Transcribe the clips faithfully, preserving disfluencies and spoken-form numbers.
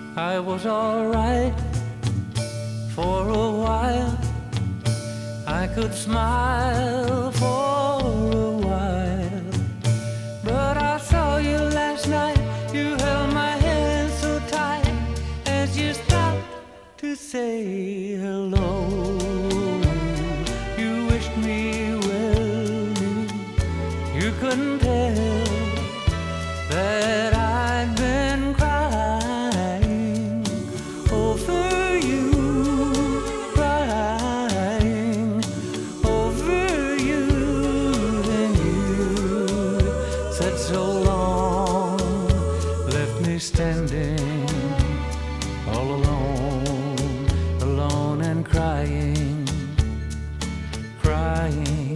I was alright for a while. I could smile for a while. But I saw you last night. You held my hand so tight as you stopped to say hello. You wished me well. You couldn't tell that I'd been crying over you, crying over you. Then you said so long, left me standing all alone, alone and crying, crying,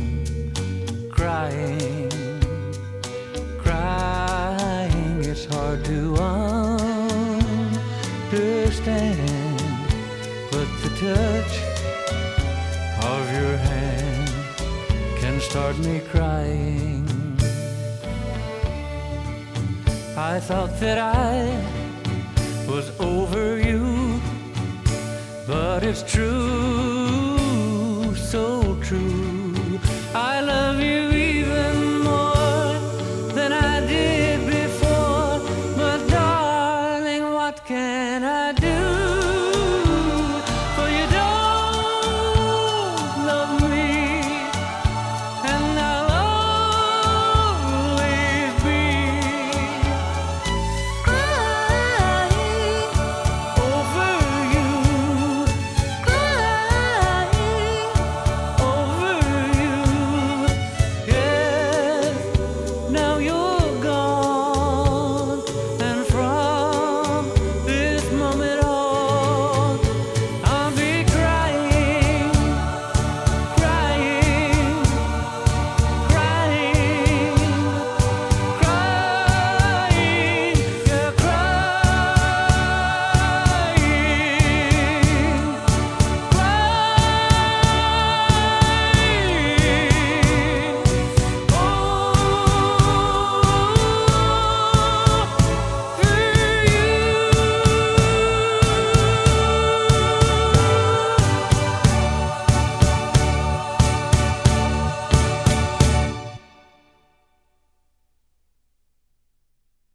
crying, crying. It's hard to understand, but the touch of your hand can start me crying. I thought that I was over you, but it's true, so true.